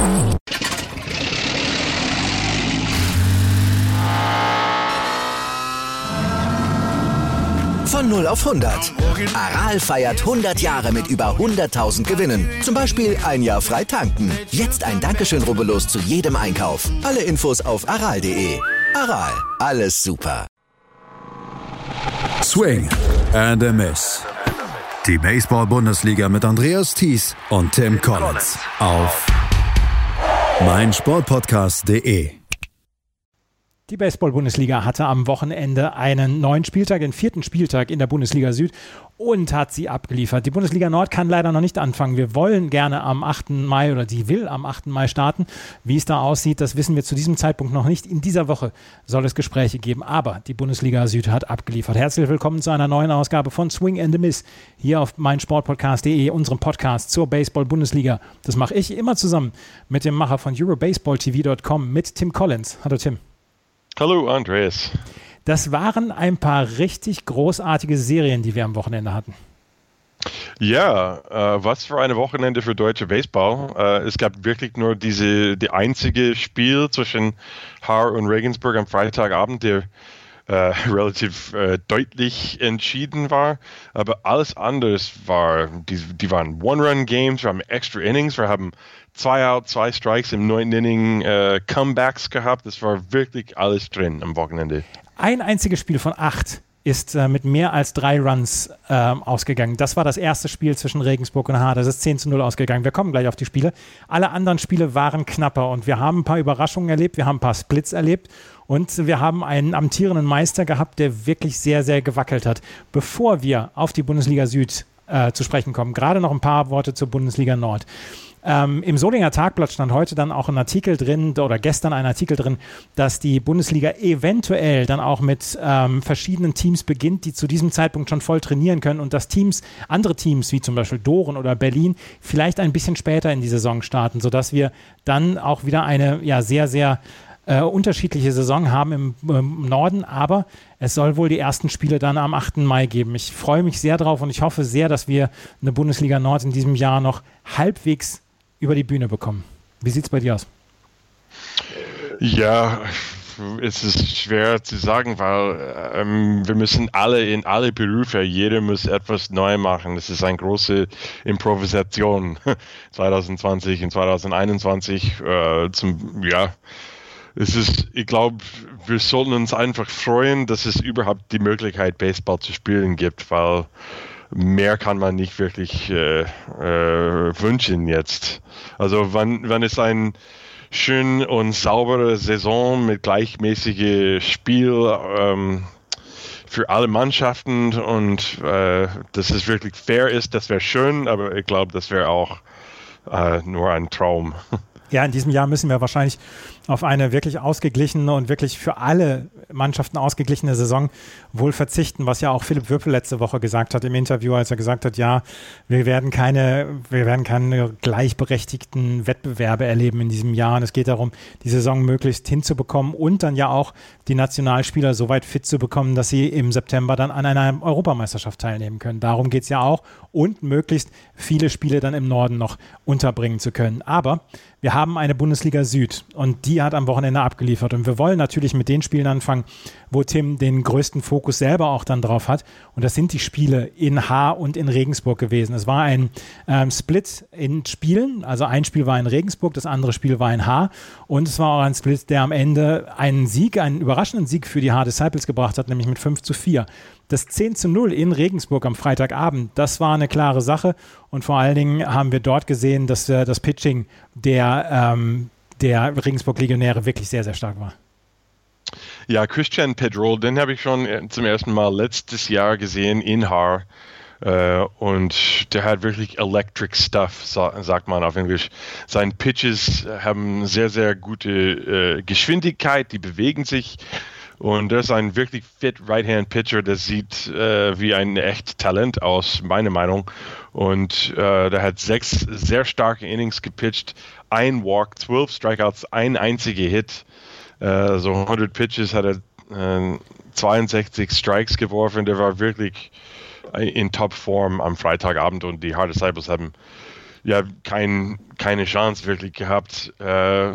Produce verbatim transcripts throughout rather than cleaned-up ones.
Von null auf hundert. Aral feiert hundert Jahre mit über hunderttausend Gewinnen. Zum Beispiel ein Jahr frei tanken. Jetzt ein Dankeschön, rubbellos zu jedem Einkauf. Alle Infos auf aral punkt de. Aral, alles super. Swing and a Miss. Die Baseball-Bundesliga mit Andreas Thies und Tim Collins auf meinsportpodcast punkt de. Die Baseball-Bundesliga hatte am Wochenende einen neuen Spieltag, den vierten Spieltag in der Bundesliga Süd und hat sie abgeliefert. Die Bundesliga Nord kann leider noch nicht anfangen. Wir wollen gerne am achten Mai oder die will am achten Mai starten. Wie es da aussieht, das wissen wir zu diesem Zeitpunkt noch nicht. In dieser Woche soll es Gespräche geben, aber die Bundesliga Süd hat abgeliefert. Herzlich willkommen zu einer neuen Ausgabe von Swing and a Miss hier auf meinsportpodcast punkt de, unserem Podcast zur Baseball-Bundesliga. Das mache ich immer zusammen mit dem Macher von eurobaseball t v punkt com, mit Tim Collins. Hallo Tim. Hallo Andreas. Das waren ein paar richtig großartige Serien, die wir am Wochenende hatten. Ja, äh, was für ein Wochenende für deutsche Baseball. Äh, es gab wirklich nur diese die einzige Spiel zwischen Haar und Regensburg am Freitagabend, der äh, relativ äh, deutlich entschieden war. Aber alles anders war, die, die waren One-Run-Games, wir haben Extra Innings, wir haben zwei Out, zwei Strikes im neunten Inning, äh, Comebacks gehabt. Das war wirklich alles drin am Wochenende. Ein einziges Spiel von acht ist äh, mit mehr als drei Runs äh, ausgegangen. Das war das erste Spiel zwischen Regensburg und Haar. Das ist zehn zu null ausgegangen. Wir kommen gleich auf die Spiele. Alle anderen Spiele waren knapper und wir haben ein paar Überraschungen erlebt. Wir haben ein paar Splits erlebt und wir haben einen amtierenden Meister gehabt, der wirklich sehr, sehr gewackelt hat. Bevor wir auf die Bundesliga Süd äh, zu sprechen kommen, gerade noch ein paar Worte zur Bundesliga Nord. Ähm, Im Solinger Tagblatt stand heute dann auch ein Artikel drin, oder gestern ein Artikel drin, dass die Bundesliga eventuell dann auch mit ähm, verschiedenen Teams beginnt, die zu diesem Zeitpunkt schon voll trainieren können und dass Teams, andere Teams wie zum Beispiel Doren oder Berlin vielleicht ein bisschen später in die Saison starten, sodass wir dann auch wieder eine ja sehr, sehr äh, unterschiedliche Saison haben im, im Norden, aber es soll wohl die ersten Spiele dann am achten Mai geben. Ich freue mich sehr drauf und ich hoffe sehr, dass wir eine Bundesliga Nord in diesem Jahr noch halbwegs über die Bühne bekommen. Wie sieht es bei dir aus? Ja, es ist schwer zu sagen, weil ähm, wir müssen alle in alle Berufe, jeder muss etwas neu machen. Das ist eine große Improvisation zwanzig zwanzig und zwanzig einundzwanzig. Äh, zum, ja, es ist, ich glaube, wir sollten uns einfach freuen, dass es überhaupt die Möglichkeit, Baseball zu spielen gibt, weil mehr kann man nicht wirklich äh, äh, wünschen jetzt. Also wenn, wenn es ein schön und saubere Saison mit gleichmäßigem Spiel ähm, für alle Mannschaften und äh, dass es wirklich fair ist, das wäre schön, aber ich glaube, das wäre auch äh, nur ein Traum. Ja, in diesem Jahr müssen wir wahrscheinlich auf eine wirklich ausgeglichene und wirklich für alle Mannschaften ausgeglichene Saison wohl verzichten, was ja auch Philipp Würpel letzte Woche gesagt hat im Interview, als er gesagt hat, ja, wir werden keine, wir werden keine gleichberechtigten Wettbewerbe erleben in diesem Jahr und es geht darum, die Saison möglichst hinzubekommen und dann ja auch die Nationalspieler so weit fit zu bekommen, dass sie im September dann an einer Europameisterschaft teilnehmen können. Darum geht es ja auch und möglichst viele Spiele dann im Norden noch unterbringen zu können. Aber wir haben eine Bundesliga Süd und die hat am Wochenende abgeliefert und wir wollen natürlich mit den Spielen anfangen, wo Tim den größten Fokus selber auch dann drauf hat und das sind die Spiele in Haar und in Regensburg gewesen. Es war ein ähm, Split in Spielen, also ein Spiel war in Regensburg, das andere Spiel war in Haar und es war auch ein Split, der am Ende einen Sieg, einen überraschenden Sieg für die Haar Disciples gebracht hat, nämlich mit fünf zu vier. Das zehn zu null in Regensburg am Freitagabend, das war eine klare Sache und vor allen Dingen haben wir dort gesehen, dass äh, das Pitching der, ähm, der Regensburg-Legionäre wirklich sehr, sehr stark war. Ja, Christian Pedrol, den habe ich schon zum ersten Mal letztes Jahr gesehen in Haar äh, und der hat wirklich electric stuff, sa- sagt man auf Englisch. Seine Pitches haben sehr, sehr gute äh, Geschwindigkeit, die bewegen sich. Und er ist ein wirklich fit Right-Hand-Pitcher, der sieht äh, wie ein echt Talent aus, meine Meinung. Und äh, der hat sechs sehr starke Innings gepitcht, ein Walk, zwölf Strikeouts, ein einziger Hit. Äh, so hundert Pitches hat er äh, zweiundsechzig Strikes geworfen. Der war wirklich in Top-Form am Freitagabend und die Haar Disciples haben ja, kein, keine Chance wirklich gehabt. Äh,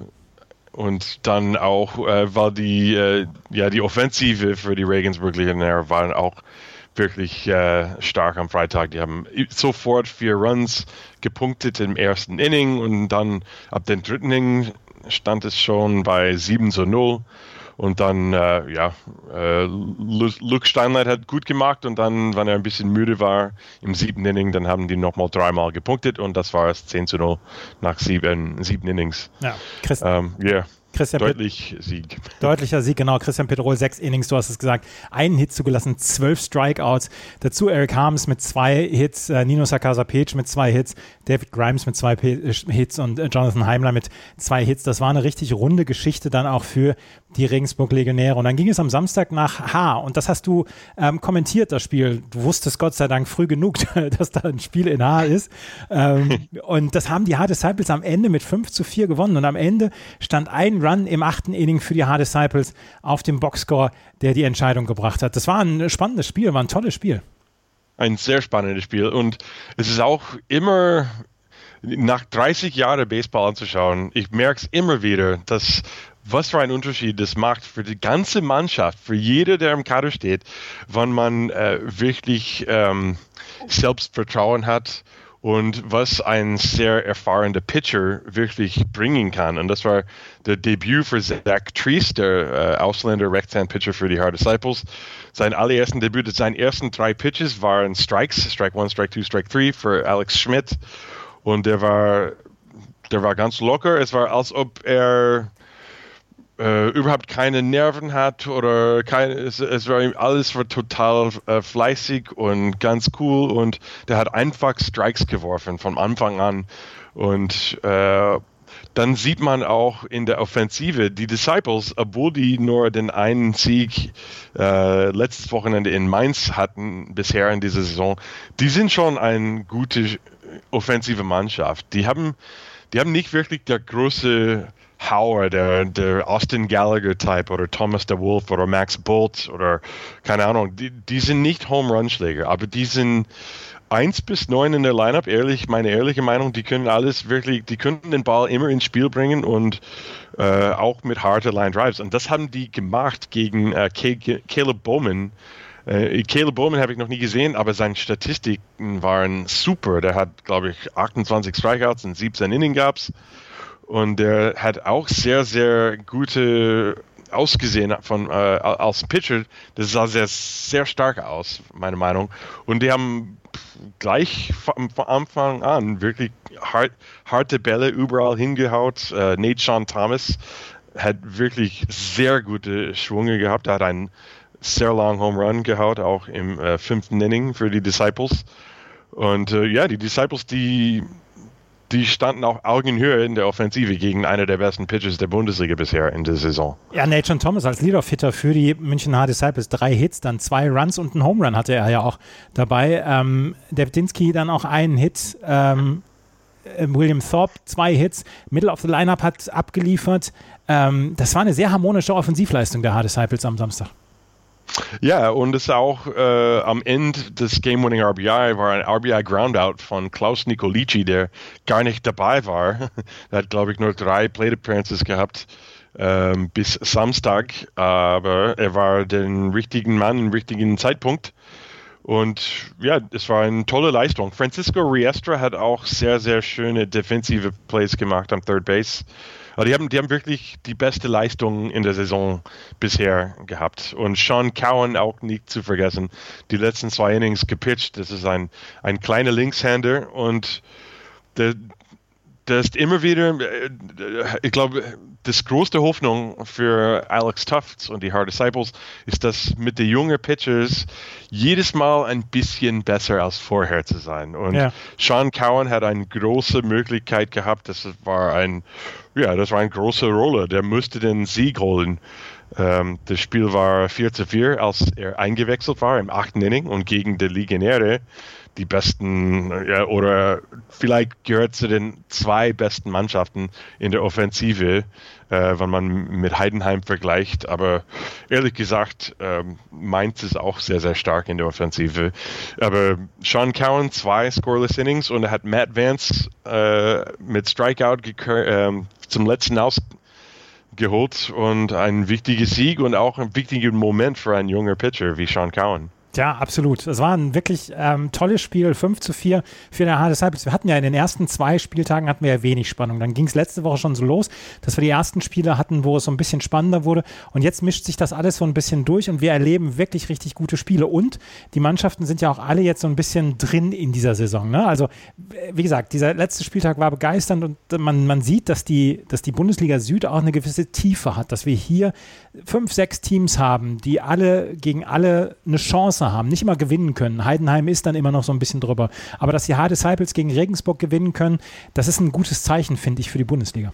und dann auch, äh, war die, äh, ja, die Offensive für die Regensburg Legionäre waren auch wirklich äh, stark am Freitag. Die haben sofort vier Runs gepunktet im ersten Inning und dann ab dem dritten Inning stand es schon bei sieben zu null. Und dann, äh, ja, äh, Luke Steinleit hat gut gemacht und dann, wenn er ein bisschen müde war im siebten Inning, dann haben die nochmal dreimal gepunktet und das war es zehn zu null nach sieben, sieben Innings. Ja, Chris, ähm, yeah. Christian Deutlich Pet- Sieg. Deutlicher Sieg, genau. Christian Petrol, sechs Innings, du hast es gesagt. Einen Hit zugelassen, zwölf Strikeouts. Dazu Eric Harms mit zwei Hits, äh, Nino Sakasa-Page mit zwei Hits, David Grimes mit zwei P- äh, Hits und äh, Jonathan Heimler mit zwei Hits. Das war eine richtig runde Geschichte dann auch für die Regensburg Legionäre. Und dann ging es am Samstag nach Haar. Und das hast du ähm, kommentiert, das Spiel. Du wusstest Gott sei Dank früh genug, dass da ein Spiel in Haar ist. Ähm, und das haben die Haar Disciples am Ende mit fünf zu vier gewonnen. Und am Ende stand ein Run im achten Inning für die Haar Disciples auf dem Boxscore, der die Entscheidung gebracht hat. Das war ein spannendes Spiel, war ein tolles Spiel. Ein sehr spannendes Spiel. Und es ist auch immer, nach dreißig Jahren Baseball anzuschauen, ich merke es immer wieder, dass was für ein Unterschied das macht für die ganze Mannschaft, für jeder, der im Kader steht, wenn man äh, wirklich ähm, Selbstvertrauen hat und was ein sehr erfahrener Pitcher wirklich bringen kann. Und das war der Debüt für Zach Treese, der äh, Ausländer Rechtshand-Pitcher für die Haar Disciples. Sein allerersten Debüt, seine ersten drei Pitches waren Strikes, Strike one, Strike two, Strike three für Alex Schmidt. Und der war, der war ganz locker. Es war, als ob er Äh, überhaupt keine Nerven hat oder keine, es, es war alles war total äh, fleißig und ganz cool und der hat einfach Strikes geworfen von Anfang an und äh, dann sieht man auch in der Offensive die Disciples, obwohl die nur den einen Sieg äh, letztes Wochenende in Mainz hatten bisher in dieser Saison, die sind schon eine gute offensive Mannschaft. Die haben, die haben nicht wirklich der große Hauer, der, der Austin Gallagher-Type oder Thomas de Wolf oder Max Bolt oder keine Ahnung, die, die sind nicht Home-Run-Schläger, aber die sind eins bis neun in der Lineup, ehrlich, meine ehrliche Meinung, die können alles wirklich, die können den Ball immer ins Spiel bringen und äh, auch mit harten Line-Drives. Und das haben die gemacht gegen äh, Caleb Bowman. Äh, Caleb Bowman habe ich noch nie gesehen, aber seine Statistiken waren super. Der hat, glaube ich, achtundzwanzig Strikeouts und siebzehn Innings gab's. Und der hat auch sehr, sehr gute ausgesehen von, äh, als Pitcher. Das sah sehr, sehr stark aus, meine Meinung. Und die haben gleich von, von Anfang an wirklich hart, harte Bälle überall hingehaut. Äh, Nate Sean Thomas hat wirklich sehr gute Schwünge gehabt. Er hat einen sehr langen Home Run gehaut, auch im äh, fünften Inning für die Disciples. Und äh, ja, die Disciples, die Die standen auf Augenhöhe in der Offensive gegen einer der besten Pitchers der Bundesliga bisher in der Saison. Ja, Nate Sean Thomas als Leadoff-Hitter für die München Haar Disciples. Drei Hits, dann zwei Runs und einen Home Run hatte er ja auch dabei. Ähm, Dewdinski dann auch einen Hit. Ähm, William Thorpe zwei Hits. Middle of the Lineup hat abgeliefert. Ähm, das war eine sehr harmonische Offensivleistung der Haar Disciples am Samstag. Ja, und es auch äh, am Ende des Game-Winning R B I war ein R B I-Groundout von Klaus Nicolici, der gar nicht dabei war. Er hat, glaube ich, nur drei Plate-Appearances gehabt ähm, bis Samstag, aber er war den richtigen Mann im richtigen Zeitpunkt. Und ja, es war eine tolle Leistung. Francisco Riestra hat auch sehr, sehr schöne defensive Plays gemacht am Third Base. Aber die haben, die haben wirklich die beste Leistung in der Saison bisher gehabt. Und Sean Cowan auch nicht zu vergessen. Die letzten zwei Innings gepitcht. Das ist ein, ein kleiner Linkshänder und der, der ist immer wieder, ich glaube, das größte Hoffnung für Alex Tufts und die Haar Disciples ist, dass mit den jungen Pitchers jedes Mal ein bisschen besser als vorher zu sein. Und ja. Sean Cowan hat eine große Möglichkeit gehabt. Das war ein, ja, das war eine große Rolle. Der musste den Sieg holen. Ähm, das Spiel war vier zu vier, als er eingewechselt war im achten Inning und gegen die Legionäre. die besten ja, oder vielleicht gehört zu den zwei besten Mannschaften in der Offensive, äh, wenn man mit Heidenheim vergleicht. Aber ehrlich gesagt, äh, Mainz ist auch sehr, sehr stark in der Offensive. Aber Sean Cowan, zwei Scoreless Innings und er hat Matt Vance äh, mit Strikeout gekür- äh, zum letzten ausgeholt und ein wichtiger Sieg und auch ein wichtiger Moment für einen jungen Pitcher wie Sean Cowan. Ja, absolut. Es war ein wirklich ähm, tolles Spiel, fünf zu vier für der H D Disciples. Wir hatten ja in den ersten zwei Spieltagen hatten wir ja wenig Spannung. Dann ging es letzte Woche schon so los, dass wir die ersten Spiele hatten, wo es so ein bisschen spannender wurde. Und jetzt mischt sich das alles so ein bisschen durch und wir erleben wirklich richtig gute Spiele. Und die Mannschaften sind ja auch alle jetzt so ein bisschen drin in dieser Saison. Ne? Also, wie gesagt, dieser letzte Spieltag war begeisternd und man, man sieht, dass die, dass die Bundesliga Süd auch eine gewisse Tiefe hat, dass wir hier fünf, sechs Teams haben, die alle gegen alle eine Chance haben, nicht immer gewinnen können. Heidenheim ist dann immer noch so ein bisschen drüber. Aber dass die H-Disciples gegen Regensburg gewinnen können, das ist ein gutes Zeichen, finde ich, für die Bundesliga.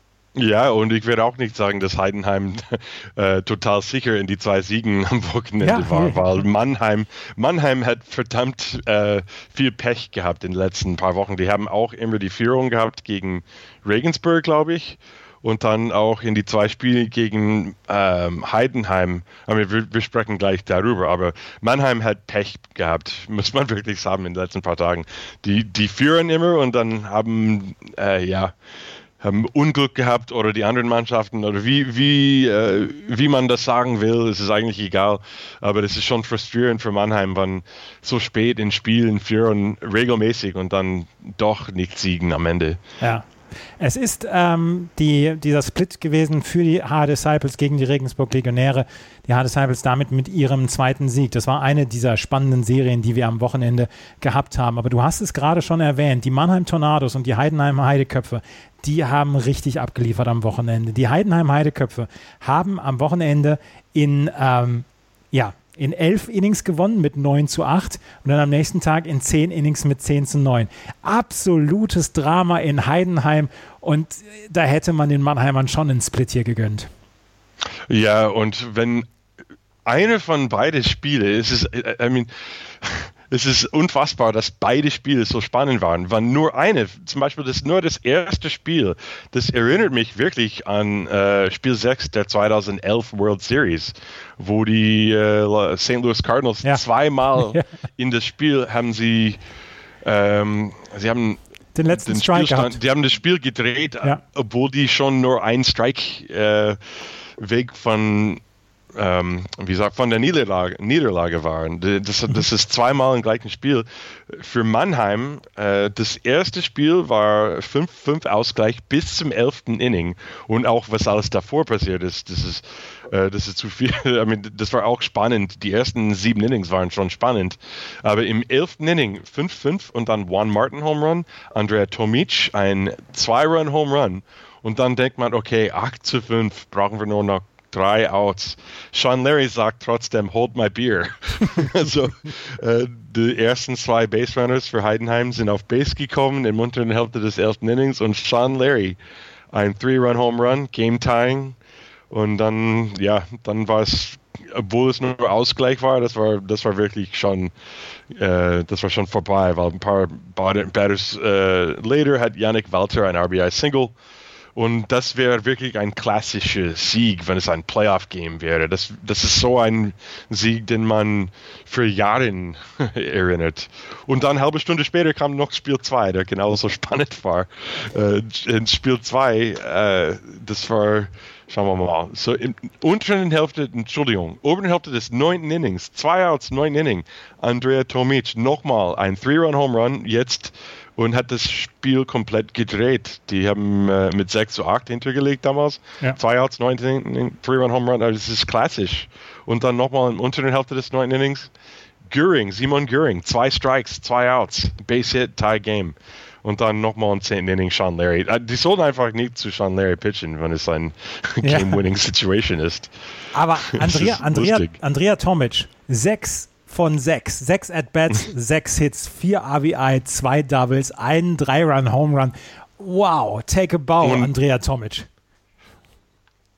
Ja, und ich würde auch nicht sagen, dass Heidenheim äh, total sicher in die zwei Siegen am Wochenende ja, war, nee. weil Mannheim, Mannheim hat verdammt äh, viel Pech gehabt in den letzten paar Wochen. Die haben auch immer die Führung gehabt gegen Regensburg, glaube ich. Und dann auch in die zwei Spiele gegen ähm, Heidenheim. Wir, wir sprechen gleich darüber, aber Mannheim hat Pech gehabt, muss man wirklich sagen, in den letzten paar Tagen. Die, die führen immer und dann haben, äh, ja, haben Unglück gehabt oder die anderen Mannschaften oder wie, wie, äh, wie man das sagen will, ist es eigentlich egal. Aber das ist schon frustrierend für Mannheim, wenn so spät in Spielen führen regelmäßig und dann doch nicht siegen am Ende. Ja. Es ist ähm, die, dieser Split gewesen für die H-Disciples gegen die Regensburg Legionäre. Die H-Disciples damit mit ihrem zweiten Sieg. Das war eine dieser spannenden Serien, die wir am Wochenende gehabt haben. Aber du hast es gerade schon erwähnt, die Mannheim Tornados und die Heidenheim Heideköpfe, die haben richtig abgeliefert am Wochenende. Die Heidenheim Heideköpfe haben am Wochenende in, ähm, ja, in elf Innings gewonnen mit neun zu acht und dann am nächsten Tag in zehn Innings mit zehn zu neun. Absolutes Drama in Heidenheim und da hätte man den Mannheimern schon einen Split hier gegönnt. Ja, und wenn eine von beiden Spiele, es ist, I mean, es ist unfassbar, dass beide Spiele so spannend waren. Wenn nur eine, zum Beispiel das nur das erste Spiel, das erinnert mich wirklich an äh, Spiel sechs der zweitausendelf World Series, wo die äh, Saint Louis Cardinals ja. zweimal ja. in das Spiel haben sie, ähm, sie haben den letzten den Strike gehabt. Die haben das Spiel gedreht, ja. obwohl die schon nur ein Strike äh, weg von Ähm, wie gesagt, von der Niederlage, Niederlage waren. Das, das ist zweimal im gleichen Spiel. Für Mannheim, äh, das erste Spiel war fünf fünf Ausgleich bis zum elften Inning. Und auch, was alles davor passiert ist, das ist, äh, das ist zu viel. I mean, das war auch spannend. Die ersten sieben Innings waren schon spannend. Aber im elften Inning fünf fünf und dann Juan Martin Home Run, Andrea Tomic ein zwei-Run Home Run. Und dann denkt man, okay, acht zu fünf brauchen wir nur noch drei Outs. Sean Larry sagt trotzdem, hold my beer. Also äh, die ersten zwei Base Runners für Heidenheim sind auf Base gekommen im unteren Hälfte des elften Innings und Sean Larry ein Three-Run Home Run, Game Tying und dann, ja, dann war es, obwohl es nur Ausgleich war, das war, das war wirklich schon, äh, das war schon vorbei, weil ein paar Batters äh, later hat Yannick Walter ein R B I-Single. Und das wäre wirklich ein klassischer Sieg, wenn es ein Playoff-Game wäre. Das, das ist so ein Sieg, den man für Jahre erinnert. Und dann eine halbe Stunde später kam noch Spiel zwei, der genauso spannend war. Äh, in Spiel zwei, äh, das war, schauen wir mal, so in unteren Hälfte, Entschuldigung, oberen Hälfte des neunten Innings, zwei Outs, neun Inning, Andrea Tomic nochmal ein Three-Run-Home-Run, jetzt und hat das Spiel komplett gedreht. Die haben äh, mit sechs zu acht hintergelegt damals. Ja. Zwei Outs, neun Innings, Three-Run-Home Run, also das ist klassisch. Und dann nochmal im unteren Hälfte des neunten Innings, Göring, Simon Göring, zwei Strikes, zwei Outs, Base-Hit, Tie-Game. Und dann nochmal im zehnten Inning Sean Larry. Die sollten einfach nicht zu Sean Larry pitchen, wenn es ein ja. Game-Winning-Situation ist. Aber Andrea, Andrea, Andrea Tomic, sechs von sechs. Sechs At-Bats, sechs Hits, vier R B I, zwei Doubles, einen Drei-Run-Home-Run. Wow, take a bow, und Andrea Tomic.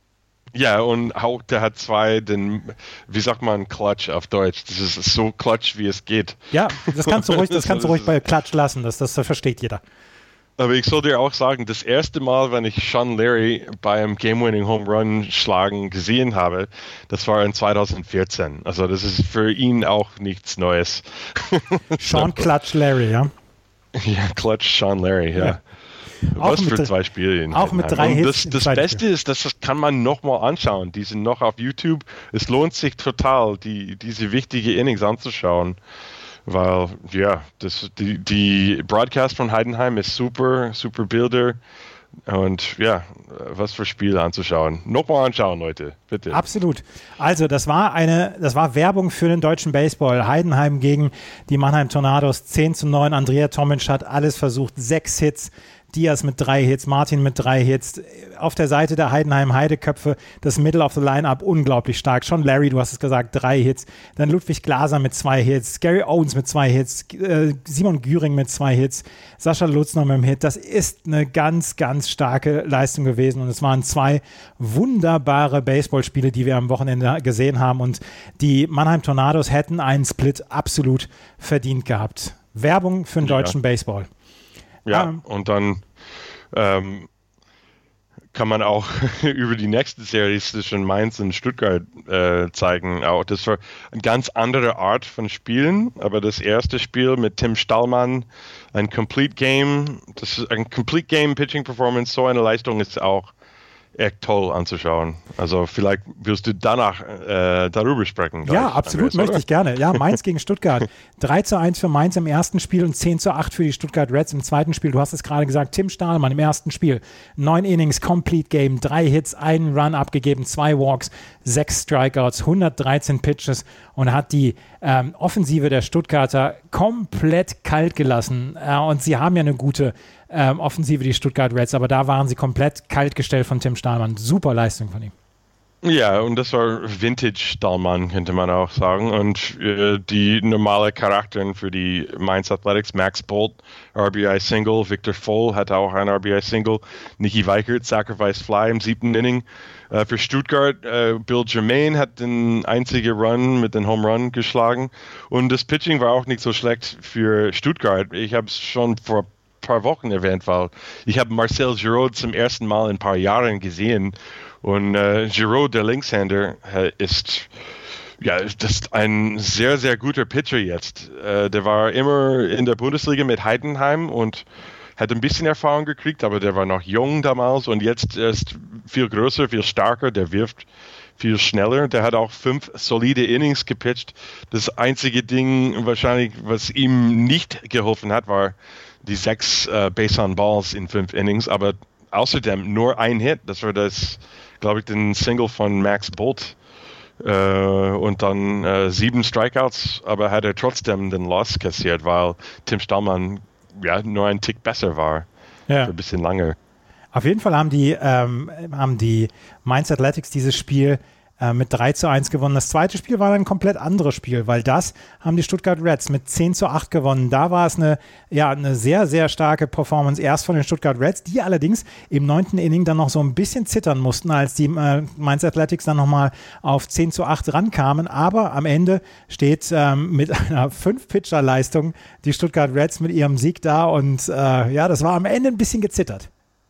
Ja, und auch der hat zwei, den, wie sagt man, Clutch auf Deutsch. Das ist so Clutch, wie es geht. Ja, das kannst du ruhig, das kannst du ruhig bei Clutch lassen, das, das versteht jeder. Aber ich soll dir auch sagen, das erste Mal, wenn ich Sean Larry beim Game-Winning Home Run schlagen gesehen habe, das war in zwanzig vierzehn. Also das ist für ihn auch nichts Neues. Sean Clutch Larry, ja? Ja, Clutch Sean Larry, ja. ja. Auch Was mit, für zwei Spiele. In auch mit drei Hits. Das, das Beste ist, das kann man nochmal anschauen. Die sind noch auf YouTube. Es lohnt sich total, die, diese wichtige Innings anzuschauen. Weil, ja, das, die, die Broadcast von Heidenheim ist super, super Bilder. Und ja, was für Spiele anzuschauen. Nochmal anschauen, Leute, bitte. Absolut. Also das war eine, das war Werbung für den deutschen Baseball. Heidenheim gegen die Mannheim Tornados, zehn zu neun. Andrea Tomic hat alles versucht, sechs Hits. Diaz mit drei Hits, Martin mit drei Hits. Auf der Seite der Heidenheim Heideköpfe, das Middle of the Lineup unglaublich stark. Schon Larry, du hast es gesagt, drei Hits. Dann Ludwig Glaser mit zwei Hits, Gary Owens mit zwei Hits, äh, Simon Güring mit zwei Hits, Sascha Lutz noch mit einem Hit. Das ist eine ganz, ganz starke Leistung gewesen und es waren zwei wunderbare Baseballspiele, die wir am Wochenende gesehen haben und die Mannheim Tornados hätten einen Split absolut verdient gehabt. Werbung für den deutschen ja. Baseball. Ja, um. und dann ähm, kann man auch über die nächste Serie zwischen Mainz und Stuttgart äh, zeigen. Auch das war eine ganz andere Art von Spielen, aber das erste Spiel mit Tim Stallmann, ein Complete Game, das ist ein Complete Game Pitching Performance, so eine Leistung ist auch echt toll anzuschauen. Also vielleicht willst du danach äh, darüber sprechen. Ja, absolut, möchte ich gerne. Ja, Mainz gegen Stuttgart. drei zu eins für Mainz im ersten Spiel und zehn zu acht für die Stuttgart Reds im zweiten Spiel. Du hast es gerade gesagt, Tim Stahlmann im ersten Spiel. Neun Innings, Complete Game, drei Hits, einen Run abgegeben, zwei Walks, sechs Strikeouts, hundertdreizehn Pitches und hat die ähm, Offensive der Stuttgarter komplett kalt gelassen. Äh, und sie haben ja eine gute Ähm, Offensive, die Stuttgart Reds, aber da waren sie komplett kalt gestellt von Tim Stahlmann. Super Leistung von ihm. Ja, und das war Vintage Stahlmann, könnte man auch sagen. Und äh, die normale Charakteren für die Mainz Athletics, Max Bolt, R B I-Single, Victor Voll hat auch ein R B I-Single, Nicky Weichert, Sacrifice Fly im siebten Inning. Äh, für Stuttgart, äh, Bill Germain hat den einzigen Run mit dem Home Run geschlagen. Und das Pitching war auch nicht so schlecht für Stuttgart. Ich habe es schon vor paar Wochen erwähnt, weil ich habe Marcel Giraud zum ersten Mal in ein paar Jahren gesehen und äh, Giraud, der Linkshänder, äh, ist ja das ist ein sehr, sehr guter Pitcher jetzt. Äh, der war immer in der Bundesliga mit Heidenheim und hat ein bisschen Erfahrung gekriegt, aber der war noch jung damals und jetzt ist viel größer, viel stärker, der wirft viel schneller. Der hat auch fünf solide Innings gepitcht. Das einzige Ding wahrscheinlich, was ihm nicht geholfen hat, war die sechs äh, Base-on-Balls in fünf Innings, aber außerdem nur ein Hit. Das war das, glaube ich, den Single von Max Bolt. Äh, und dann äh, sieben Strikeouts, aber hat er trotzdem den Loss kassiert, weil Tim Stahlmann ja nur ein Tick besser war. Ja. Für ein bisschen lange. Auf jeden Fall haben die, ähm, haben die Mainz Athletics dieses Spiel äh, mit drei zu eins gewonnen. Das zweite Spiel war ein komplett anderes Spiel, weil das haben die Stuttgart Reds mit zehn zu acht gewonnen. Da war es eine, ja, eine sehr, sehr starke Performance erst von den Stuttgart Reds, die allerdings im neunten Inning dann noch so ein bisschen zittern mussten, als die äh, Mainz Athletics dann nochmal auf zehn zu acht rankamen. Aber am Ende steht ähm, mit einer fünf-Pitcher-Leistung die Stuttgart Reds mit ihrem Sieg da und äh, ja, das war am Ende ein bisschen gezittert.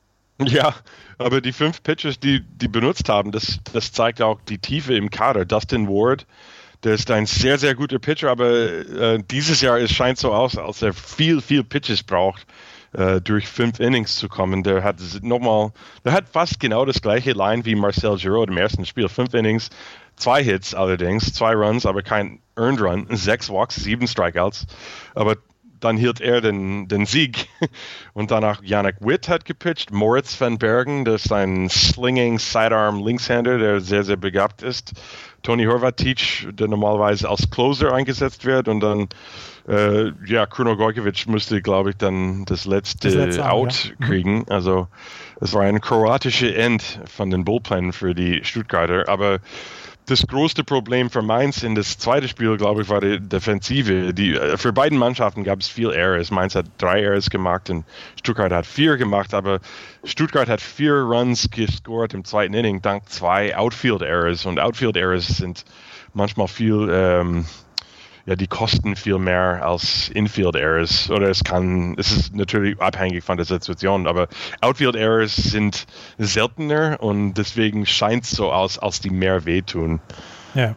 Ja, aber die fünf Pitchers, die die benutzt haben, das, das zeigt auch die Tiefe im Kader. Dustin Ward, der ist ein sehr, sehr guter Pitcher, aber äh, dieses Jahr es scheint so aus, als er viel, viel Pitches braucht, äh, durch fünf Innings zu kommen. Der hat nochmal, der hat fast genau das gleiche Line wie Marcel Giraud im ersten Spiel. Fünf Innings, zwei Hits allerdings, zwei Runs, aber kein Earned Run, sechs Walks, sieben Strikeouts. Aber dann hielt er den, den Sieg. Und danach Yannick Witt hat gepitcht. Moritz van Bergen, das ist ein slinging Sidearm Linkshänder, der sehr, sehr begabt ist. Tony Horvatic, der normalerweise als Closer eingesetzt wird. Und dann, äh, ja, Kruno Gojkovic musste, glaube ich, dann das letzte, das letzte Out ja. kriegen. Also es war ein kroatischer End von den Bullpen für die Stuttgarter. Aber das größte Problem für Mainz in das zweite Spiel, glaube ich, war die Defensive. Die, für beiden Mannschaften gab es viel Errors. Mainz hat drei Errors gemacht und Stuttgart hat vier gemacht, aber Stuttgart hat vier Runs gescored im zweiten Inning dank zwei Outfield-Errors, und Outfield-Errors sind manchmal viel, ähm, ja, die kosten viel mehr als Infield-Errors, oder es kann, es ist natürlich abhängig von der Situation, aber Outfield-Errors sind seltener und deswegen scheint es so aus, als die mehr wehtun. Ja,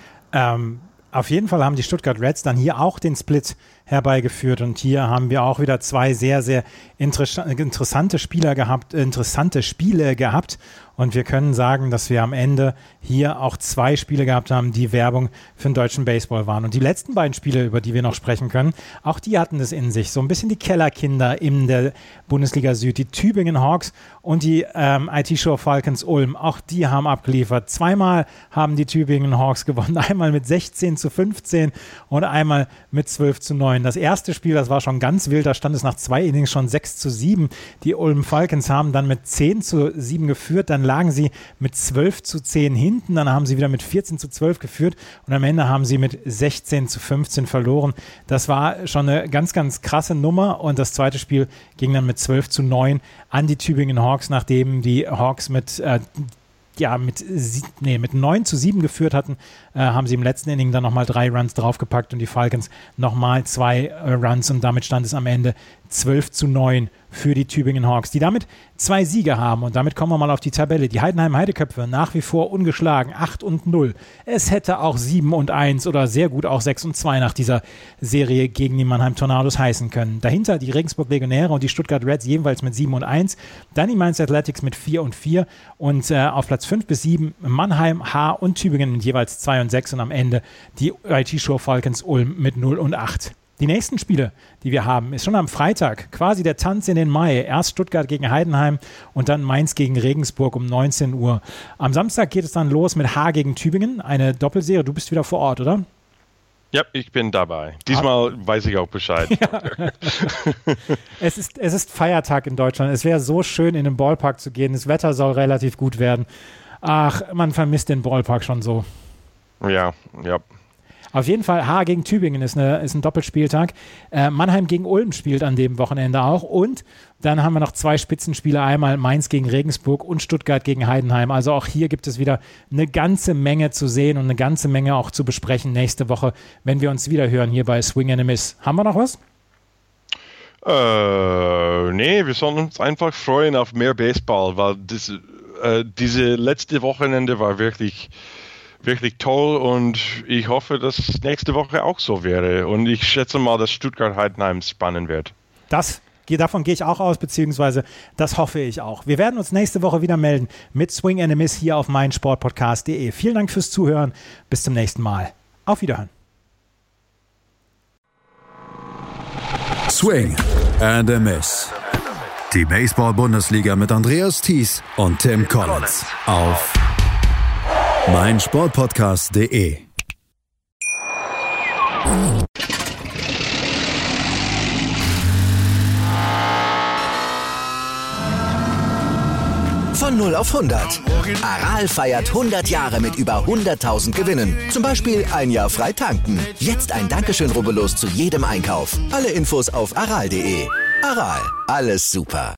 ähm, auf jeden Fall haben die Stuttgart Reds dann hier auch den Split herbeigeführt, und hier haben wir auch wieder zwei sehr, sehr inter- interessante Spieler gehabt, interessante Spiele gehabt, und wir können sagen, dass wir am Ende hier auch zwei Spiele gehabt haben, die Werbung für den deutschen Baseball waren. Und die letzten beiden Spiele, über die wir noch sprechen können, auch die hatten es in sich. So ein bisschen die Kellerkinder in der Bundesliga Süd. Die Tübingen Hawks und die ähm, I T-Show Falcons Ulm. Auch die haben abgeliefert. Zweimal haben die Tübingen Hawks gewonnen. Einmal mit sechzehn zu fünfzehn und einmal mit zwölf zu neun. Das erste Spiel, das war schon ganz wild. Da stand es nach zwei Innings schon sechs zu sieben. Die Ulm Falcons haben dann mit zehn zu sieben geführt. Dann lagen sie mit zwölf zu zehn hinten, dann haben sie wieder mit vierzehn zu zwölf geführt und am Ende haben sie mit sechzehn zu fünfzehn verloren. Das war schon eine ganz, ganz krasse Nummer, und das zweite Spiel ging dann mit zwölf zu neun an die Tübingen Hawks, nachdem die Hawks mit äh, ja, mit, nee, mit neun zu sieben geführt hatten, äh, haben sie im letzten Inning dann nochmal drei Runs draufgepackt und die Falcons nochmal zwei äh, Runs, und damit stand es am Ende zwölf zu neun für die Tübingen Hawks, die damit zwei Siege haben, und damit kommen wir mal auf die Tabelle. Die Heidenheim Heideköpfe nach wie vor ungeschlagen, acht und null. Es hätte auch sieben und eins oder sehr gut auch sechs und zwei nach dieser Serie gegen die Mannheim Tornados heißen können. Dahinter die Regensburg Legionäre und die Stuttgart Reds jeweils mit sieben und eins, dann die Mainz Athletics mit vier und vier, und äh, auf Platz fünf bis sieben Mannheim, H und Tübingen mit jeweils zwei und sechs, und am Ende die I T-Show Falcons Ulm mit null und acht. Die nächsten Spiele, die wir haben, ist schon am Freitag, quasi der Tanz in den Mai. Erst Stuttgart gegen Heidenheim und dann Mainz gegen Regensburg um neunzehn Uhr. Am Samstag geht es dann los mit H gegen Tübingen, eine Doppelserie. Du bist wieder vor Ort, oder? Ja, ich bin dabei. Diesmal ah. weiß ich auch Bescheid. Ja. es, ist, es ist Feiertag in Deutschland. Es wäre so schön, in den Ballpark zu gehen. Das Wetter soll relativ gut werden. Ach, man vermisst den Ballpark schon so. Ja, ja. Auf jeden Fall, H gegen Tübingen ist, eine, ist ein Doppelspieltag. Äh, Mannheim gegen Ulm spielt an dem Wochenende auch. Und dann haben wir noch zwei Spitzenspiele, einmal Mainz gegen Regensburg und Stuttgart gegen Heidenheim. Also auch hier gibt es wieder eine ganze Menge zu sehen und eine ganze Menge auch zu besprechen nächste Woche, wenn wir uns wieder hören hier bei Swing and a Miss. Haben wir noch was? Äh, nee, wir sollen uns einfach freuen auf mehr Baseball, weil das, äh, diese letzte Wochenende war wirklich... wirklich toll, und ich hoffe, dass nächste Woche auch so wäre, und ich schätze mal, dass Stuttgart-Heidenheim spannend wird. Das, davon gehe ich auch aus, beziehungsweise das hoffe ich auch. Wir werden uns nächste Woche wieder melden mit Swing and a Miss hier auf meinsportpodcast punkt de. Vielen Dank fürs Zuhören, bis zum nächsten Mal. Auf Wiederhören. Swing and a Miss. Die Baseball-Bundesliga mit Andreas Thies und Tim Collins auf meinsportpodcast punkt de. Von null auf hundert. Aral feiert hundert Jahre mit über hunderttausend Gewinnen. Zum Beispiel ein Jahr frei tanken. Jetzt ein Dankeschön, rubbellos zu jedem Einkauf. Alle Infos auf aral punkt de. Aral, alles super.